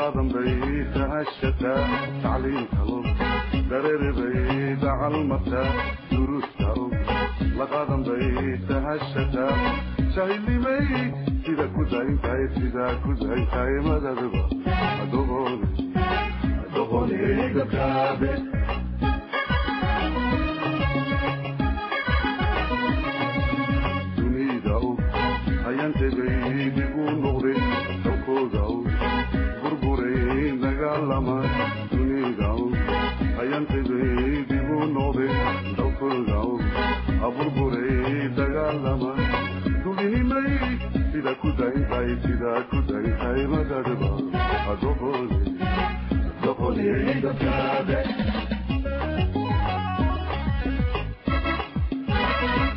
لقادم بيتها الشتاء تعليم كلام درر بيت على المتاع دروس كلام لقادم بيتها الشتاء شايلي مي سيدا كوزاين تاي سيدا كوزاين تاي مدرب أدوغوني كابي hayante baydi gu noqday dalkoodaw burburay dagaalama dunidaw hayante baydi gu noqday dalkoodaw burburay dagaalama dulinimay sida ku daintay madadaba adoqoli dadkaabe